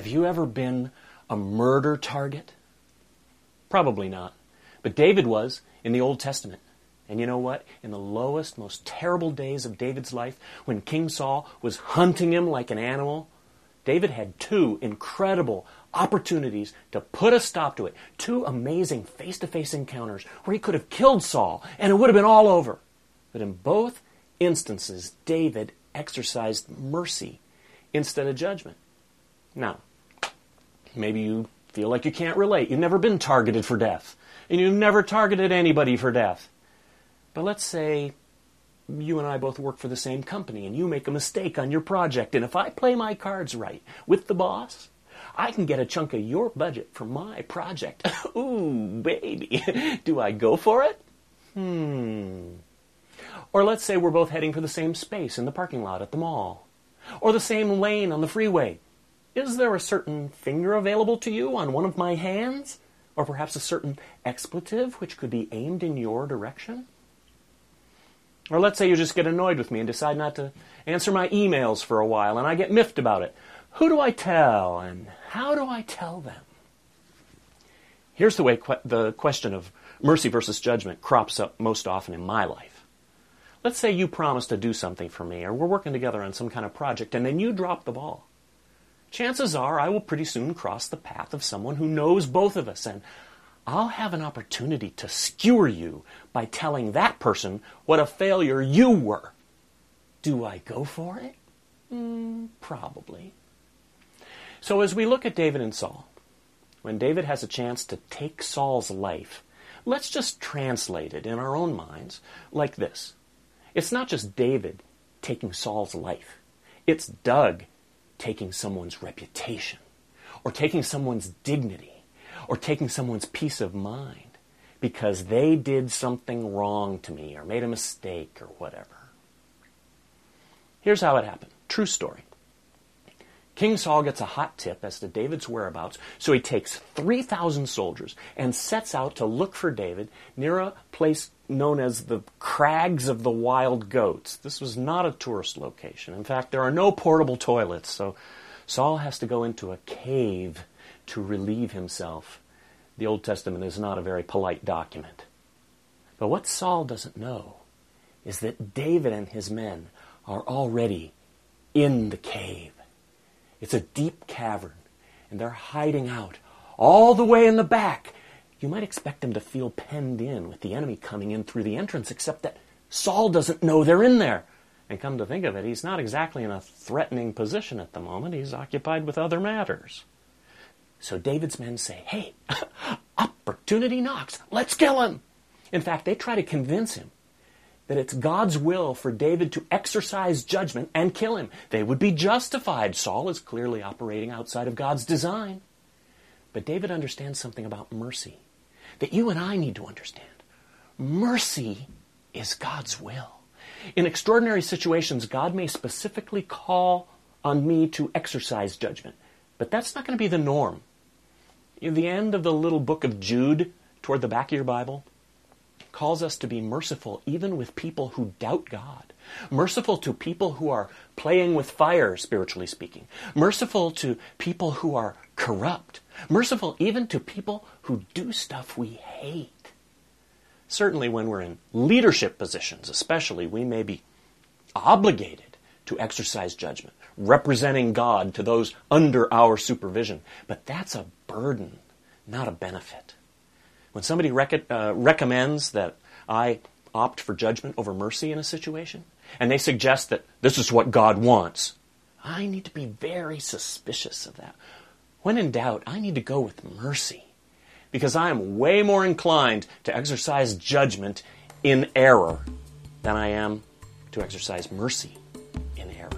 you ever been a murder target? Probably not. But David was in the Old Testament. And you know what? In the lowest, most terrible days of David's life, when King Saul was hunting him like an animal, David had two incredible opportunities to put a stop to it. Two amazing face-to-face encounters where he could have killed Saul and it would have been all over. But in both instances, David exercised mercy instead of judgment. Now, maybe you feel like you can't relate. You've never been targeted for death. And you've never targeted anybody for death. But let's say you and I both work for the same company and you make a mistake on your project. And if I play my cards right with the boss, I can get a chunk of your budget for my project. Ooh, baby. Do I go for it? Or let's say we're both heading for the same space in the parking lot at the mall. Or the same lane on the freeway. Is there a certain finger available to you on one of my hands? Or perhaps a certain expletive which could be aimed in your direction? Or let's say you just get annoyed with me and decide not to answer my emails for a while and I get miffed about it. Who do I tell and how do I tell them? Here's the way the question of mercy versus judgment crops up most often in my life. Let's say you promise to do something for me or we're working together on some kind of project and then you drop the ball. Chances are I will pretty soon cross the path of someone who knows both of us and I'll have an opportunity to skewer you by telling that person what a failure you were. Do I go for it? Probably. So as we look at David and Saul, when David has a chance to take Saul's life, let's just translate it in our own minds like this. It's not just David taking Saul's life. It's Doug taking someone's reputation, or taking someone's dignity, or taking someone's peace of mind because they did something wrong to me or made a mistake or whatever. Here's how it happened. True story. King Saul gets a hot tip as to David's whereabouts, so he takes 3,000 soldiers and sets out to look for David near a place known as the Crags of the Wild Goats. This was not a tourist location. In fact, there are no portable toilets, so Saul has to go into a cave to relieve himself. The Old Testament is not a very polite document. But what Saul doesn't know is that David and his men are already in the cave. It's a deep cavern, and they're hiding out all the way in the back. You might expect them to feel penned in with the enemy coming in through the entrance, except that Saul doesn't know they're in there. And come to think of it, he's not exactly in a threatening position at the moment. He's occupied with other matters. So David's men say, hey, opportunity knocks. Let's kill him. In fact, they try to convince him that it's God's will for David to exercise judgment and kill him. They would be justified. Saul is clearly operating outside of God's design. But David understands something about mercy that you and I need to understand. Mercy is God's will. In extraordinary situations, God may specifically call on me to exercise judgment. But that's not going to be the norm. In the end of the little book of Jude, toward the back of your Bible, calls us to be merciful even with people who doubt God. Merciful to people who are playing with fire, spiritually speaking. Merciful to people who are corrupt. Merciful even to people who do stuff we hate. Certainly when we're in leadership positions, especially, we may be obligated to exercise judgment, representing God to those under our supervision. But that's a burden, not a benefit. When somebody recommends that I opt for judgment over mercy in a situation, and they suggest that this is what God wants, I need to be very suspicious of that. When in doubt, I need to go with mercy, because I am way more inclined to exercise judgment in error than I am to exercise mercy in error.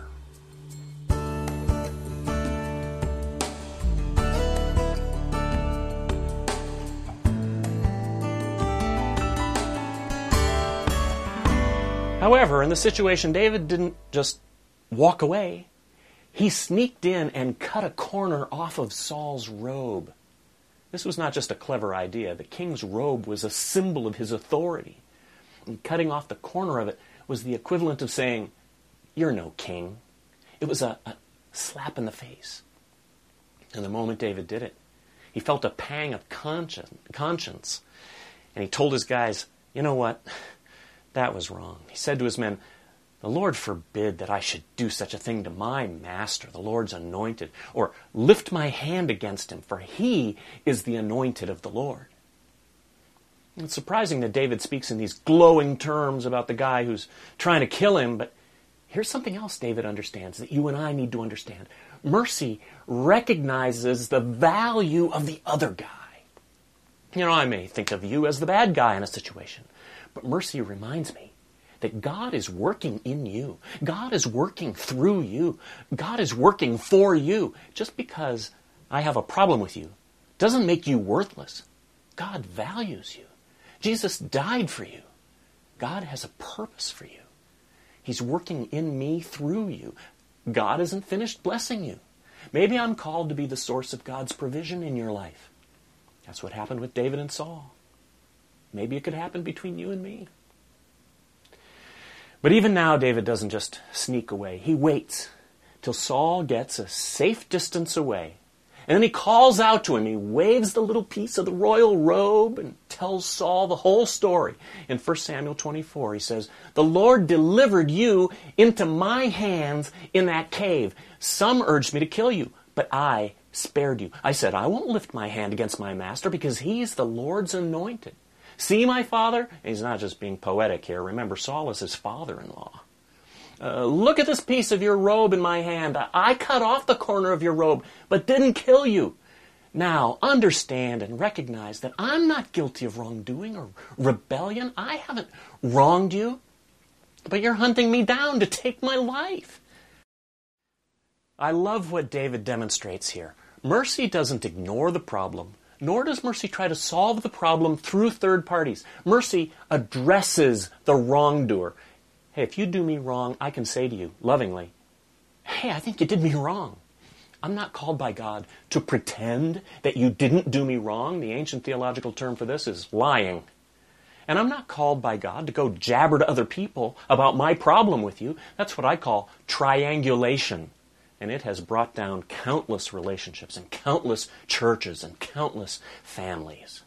However, in the situation, David didn't just walk away. He sneaked in and cut a corner off of Saul's robe. This was not just a clever idea. The king's robe was a symbol of his authority. And cutting off the corner of it was the equivalent of saying, "You're no king." It was a slap in the face. And the moment David did it, he felt a pang of conscience. And he told his guys, you know what? That was wrong. He said to his men, the Lord forbid that I should do such a thing to my master, the Lord's anointed, or lift my hand against him, for he is the anointed of the Lord. It's surprising that David speaks in these glowing terms about the guy who's trying to kill him, but here's something else David understands that you and I need to understand. Mercy recognizes the value of the other guy. You know, I may think of you as the bad guy in a situation, but mercy reminds me that God is working in you. God is working through you. God is working for you. Just because I have a problem with you doesn't make you worthless. God values you. Jesus died for you. God has a purpose for you. He's working in me through you. God isn't finished blessing you. Maybe I'm called to be the source of God's provision in your life. That's what happened with David and Saul. Maybe it could happen between you and me. But even now, David doesn't just sneak away. He waits till Saul gets a safe distance away. And then he calls out to him. He waves the little piece of the royal robe and tells Saul the whole story. In 1 Samuel 24, he says, the Lord delivered you into my hands in that cave. Some urged me to kill you, but I spared you. I said, I won't lift my hand against my master because he's the Lord's anointed. See, my father? And he's not just being poetic here. Remember, Saul is his father-in-law. Look at this piece of your robe in my hand. I cut off the corner of your robe, but didn't kill you. Now, understand and recognize that I'm not guilty of wrongdoing or rebellion. I haven't wronged you, but you're hunting me down to take my life. I love what David demonstrates here. Mercy doesn't ignore the problem, nor does mercy try to solve the problem through third parties. Mercy addresses the wrongdoer. Hey, if you do me wrong, I can say to you lovingly, hey, I think you did me wrong. I'm not called by God to pretend that you didn't do me wrong. The ancient theological term for this is lying. And I'm not called by God to go jabber to other people about my problem with you. That's what I call triangulation. And it has brought down countless relationships and countless churches and countless families.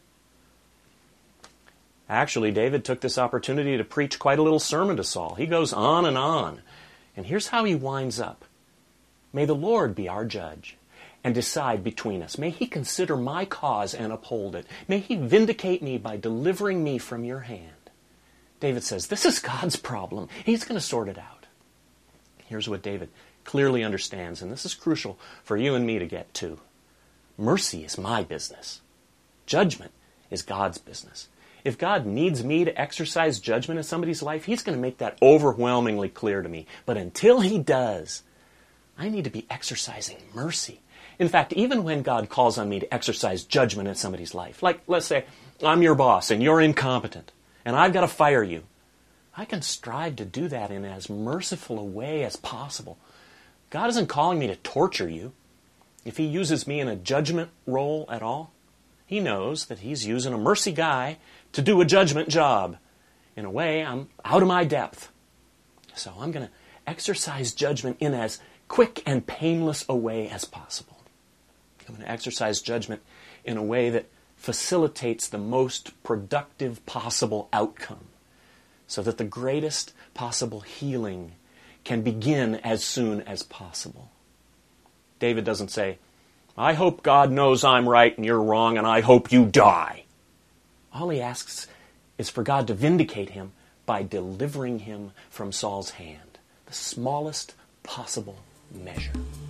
Actually, David took this opportunity to preach quite a little sermon to Saul. He goes on. And here's how he winds up. May the Lord be our judge and decide between us. May he consider my cause and uphold it. May he vindicate me by delivering me from your hand. David says, this is God's problem. He's going to sort it out. Here's what David clearly understands, and this is crucial for you and me to get to. Mercy is my business. Judgment is God's business. If God needs me to exercise judgment in somebody's life, he's going to make that overwhelmingly clear to me. But until he does, I need to be exercising mercy. In fact, even when God calls on me to exercise judgment in somebody's life, like let's say I'm your boss and you're incompetent and I've got to fire you, I can strive to do that in as merciful a way as possible. God isn't calling me to torture you. If he uses me in a judgment role at all, he knows that he's using a mercy guy to do a judgment job. In a way, I'm out of my depth. So I'm going to exercise judgment in as quick and painless a way as possible. I'm going to exercise judgment in a way that facilitates the most productive possible outcome so that the greatest possible healing can begin as soon as possible. David doesn't say, I hope God knows I'm right and you're wrong, and I hope you die. All he asks is for God to vindicate him by delivering him from Saul's hand, the smallest possible measure.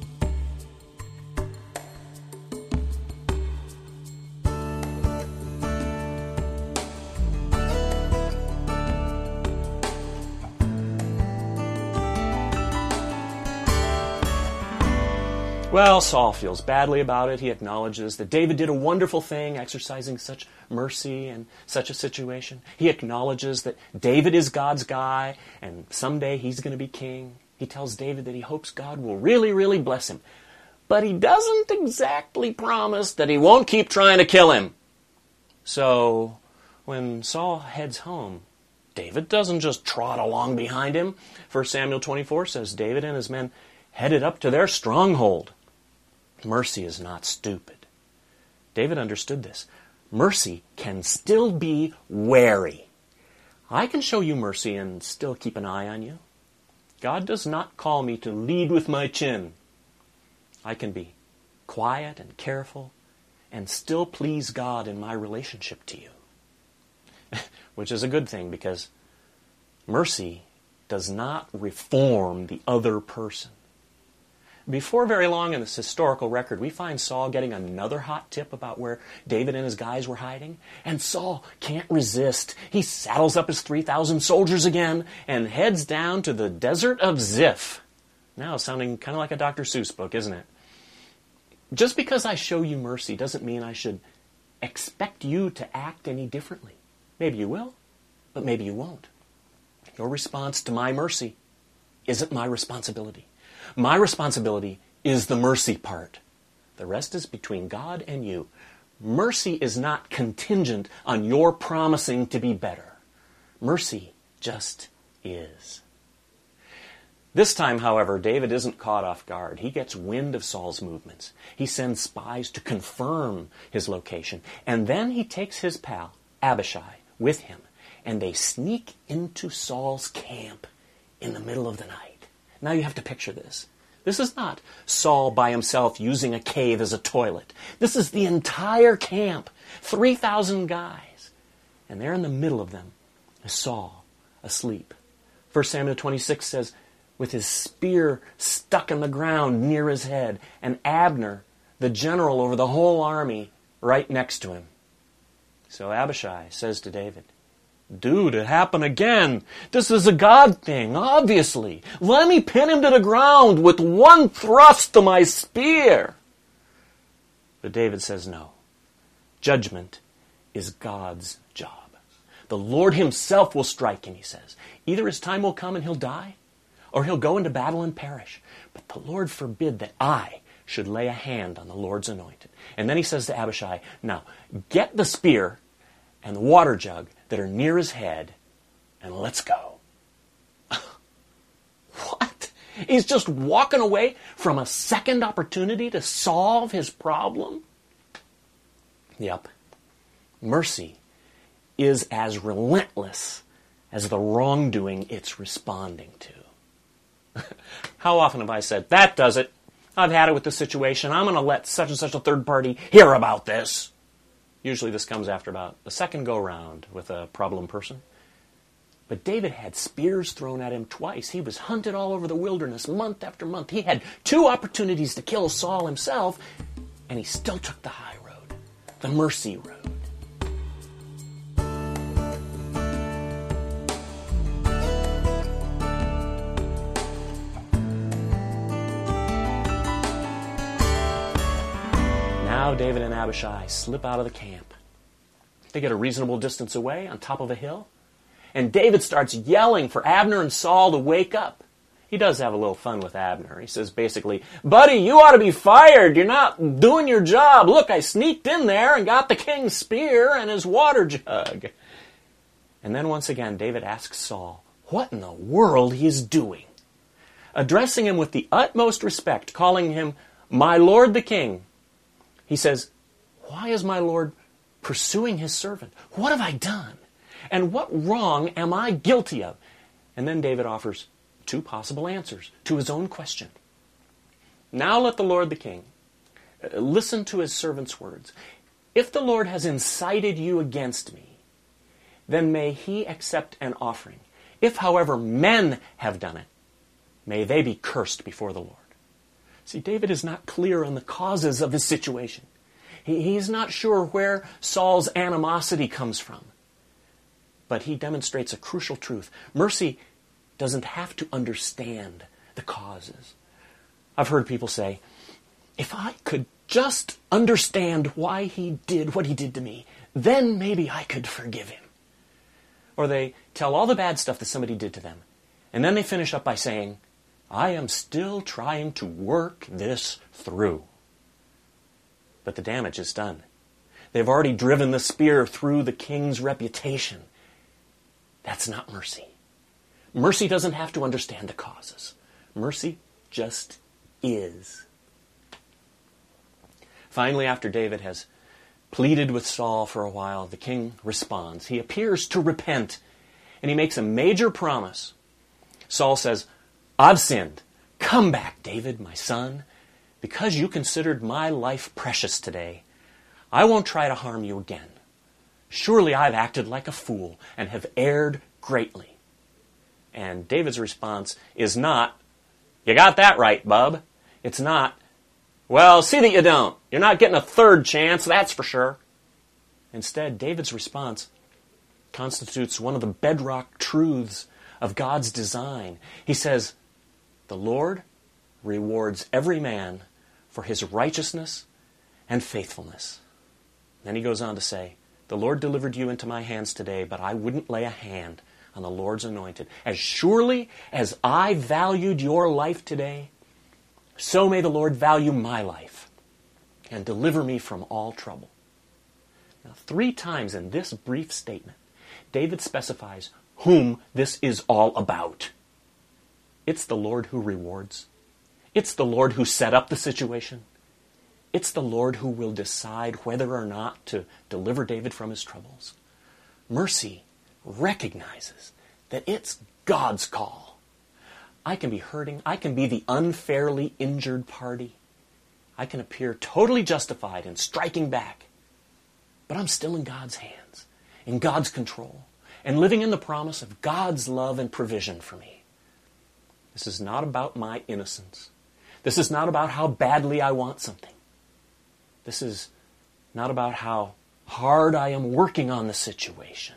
Well, Saul feels badly about it. He acknowledges that David did a wonderful thing, exercising such mercy in such a situation. He acknowledges that David is God's guy, and someday he's going to be king. He tells David that he hopes God will really, really bless him. But he doesn't exactly promise that he won't keep trying to kill him. So, when Saul heads home, David doesn't just trot along behind him. 1 Samuel 24 says David and his men headed up to their stronghold. Mercy is not stupid. David understood this. Mercy can still be wary. I can show you mercy and still keep an eye on you. God does not call me to lead with my chin. I can be quiet and careful and still please God in my relationship to you. Which is a good thing, because mercy does not reform the other person. Before very long in this historical record, we find Saul getting another hot tip about where David and his guys were hiding. And Saul can't resist. He saddles up his 3,000 soldiers again and heads down to the desert of Ziph. Now sounding kind of like a Dr. Seuss book, isn't it? Just because I show you mercy doesn't mean I should expect you to act any differently. Maybe you will, but maybe you won't. Your response to my mercy isn't my responsibility. My responsibility is the mercy part. The rest is between God and you. Mercy is not contingent on your promising to be better. Mercy just is. This time, however, David isn't caught off guard. He gets wind of Saul's movements. He sends spies to confirm his location. And then he takes his pal, Abishai, with him. And they sneak into Saul's camp in the middle of the night. Now you have to picture this. This is not Saul by himself using a cave as a toilet. This is the entire camp, 3,000 guys. And there in the middle of them is Saul, asleep. 1 Samuel 26 says, with his spear stuck in the ground near his head, and Abner, the general over the whole army, right next to him. So Abishai says to David, "Dude, it happened again. This is a God thing, obviously. Let me pin him to the ground with one thrust of my spear." But David says no. Judgment is God's job. The Lord himself will strike him, he says. Either his time will come and he'll die, or he'll go into battle and perish. But the Lord forbid that I should lay a hand on the Lord's anointed. And then he says to Abishai, now, get the spear and the water jug that are near his head, and let's go. What? He's just walking away from a second opportunity to solve his problem? Yep. Mercy is as relentless as the wrongdoing it's responding to. How often have I said, that does it. I've had it with this situation. I'm going to let such and such a third party hear about this. Usually this comes after about the second go-round with a problem person. But David had spears thrown at him twice. He was hunted all over the wilderness month after month. He had 2 opportunities to kill Saul himself, and he still took the high road, the mercy road. Now David and Abishai slip out of the camp. They get a reasonable distance away on top of a hill. And David starts yelling for Abner and Saul to wake up. He does have a little fun with Abner. He says basically, buddy, you ought to be fired. You're not doing your job. Look, I sneaked in there and got the king's spear and his water jug. And then once again, David asks Saul what in the world he is doing. Addressing him with the utmost respect, calling him my lord the king, he says, why is my Lord pursuing his servant? What have I done? And what wrong am I guilty of? And then David offers 2 possible answers to his own question. Now let the Lord the king listen to his servant's words. If the Lord has incited you against me, then may he accept an offering. If, however, men have done it, may they be cursed before the Lord. See, David is not clear on the causes of his situation. He's not sure where Saul's animosity comes from. But he demonstrates a crucial truth. Mercy doesn't have to understand the causes. I've heard people say, if I could just understand why he did what he did to me, then maybe I could forgive him. Or they tell all the bad stuff that somebody did to them. And then they finish up by saying, I am still trying to work this through. But the damage is done. They've already driven the spear through the king's reputation. That's not mercy. Mercy doesn't have to understand the causes. Mercy just is. Finally, after David has pleaded with Saul for a while, the king responds. He appears to repent, and he makes a major promise. Saul says, "I've sinned. Come back, David, my son. Because you considered my life precious today, I won't try to harm you again. Surely I've acted like a fool and have erred greatly." And David's response is not, "You got that right, bub." It's not, "Well, see that you don't. You're not getting a third chance, that's for sure." Instead, David's response constitutes one of the bedrock truths of God's design. He says, "The Lord rewards every man for his righteousness and faithfulness." Then he goes on to say, "The Lord delivered you into my hands today, but I wouldn't lay a hand on the Lord's anointed. As surely as I valued your life today, so may the Lord value my life and deliver me from all trouble." Now, 3 times in this brief statement, David specifies whom this is all about. It's the Lord who rewards. It's the Lord who set up the situation. It's the Lord who will decide whether or not to deliver David from his troubles. Mercy recognizes that it's God's call. I can be hurting. I can be the unfairly injured party. I can appear totally justified in striking back. But I'm still in God's hands, in God's control, and living in the promise of God's love and provision for me. This is not about my innocence. This is not about how badly I want something. This is not about how hard I am working on the situation.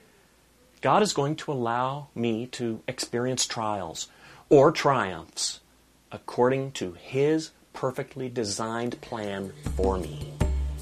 God is going to allow me to experience trials or triumphs according to His perfectly designed plan for me.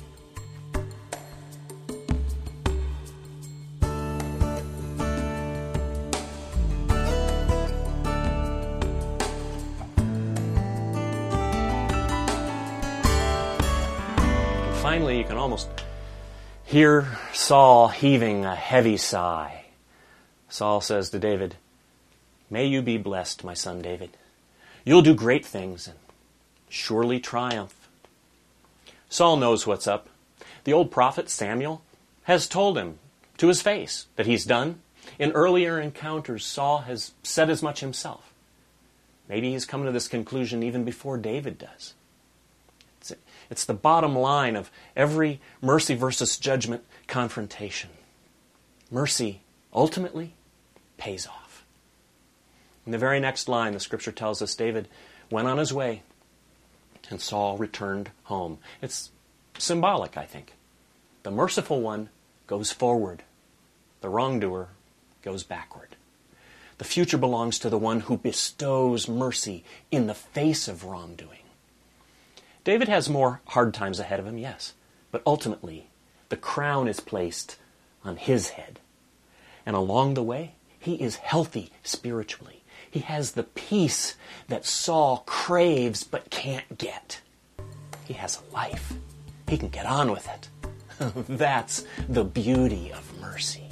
Finally, you can almost hear Saul heaving a heavy sigh. Saul says to David, "May you be blessed, my son David. You'll do great things and surely triumph." Saul knows what's up. The old prophet Samuel has told him to his face that he's done. In earlier encounters, Saul has said as much himself. Maybe he's come to this conclusion even before David does. It's the bottom line of every mercy versus judgment confrontation. Mercy ultimately pays off. In the very next line, the scripture tells us David went on his way and Saul returned home. It's symbolic, I think. The merciful one goes forward. The wrongdoer goes backward. The future belongs to the one who bestows mercy in the face of wrongdoing. David has more hard times ahead of him, yes, but ultimately the crown is placed on his head. And along the way, he is healthy spiritually. He has the peace that Saul craves but can't get. He has a life. He can get on with it. That's the beauty of mercy.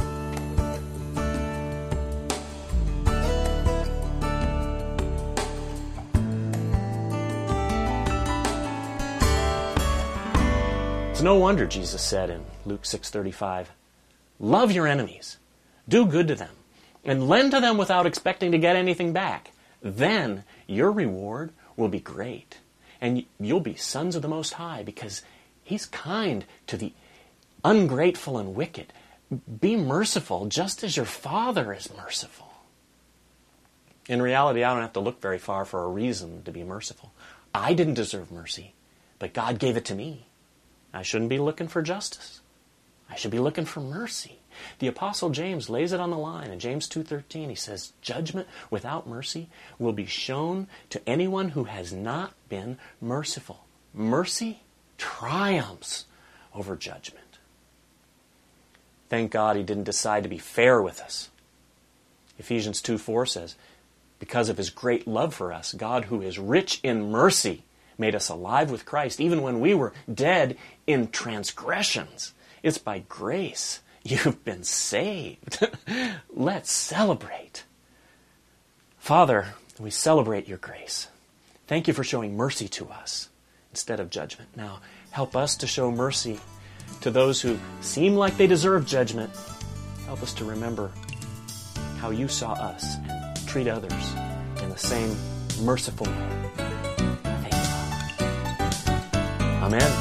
It's no wonder Jesus said in Luke 6:35, "Love your enemies, do good to them, and lend to them without expecting to get anything back. Then your reward will be great, and you'll be sons of the Most High, because He's kind to the ungrateful and wicked. Be merciful just as your Father is merciful." In reality, I don't have to look very far for a reason to be merciful. I didn't deserve mercy, but God gave it to me. I shouldn't be looking for justice. I should be looking for mercy. The Apostle James lays it on the line. In James 2:13, he says, "Judgment without mercy will be shown to anyone who has not been merciful." Mercy triumphs over judgment. Thank God He didn't decide to be fair with us. Ephesians 2:4 says, "Because of His great love for us, God, who is rich in mercy, made us alive with Christ, even when we were dead in transgressions." It's by grace you've been saved. Let's celebrate. Father, we celebrate your grace. Thank you for showing mercy to us. instead of judgment. Now, help us to show mercy to those who seem like they deserve judgment. Help us to remember how you saw us and treat others in the same merciful way. Thank you, Father. Amen.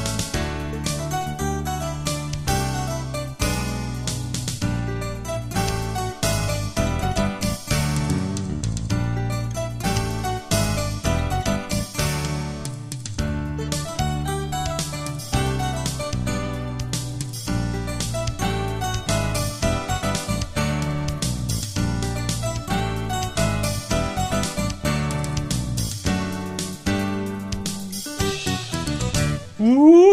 Woo!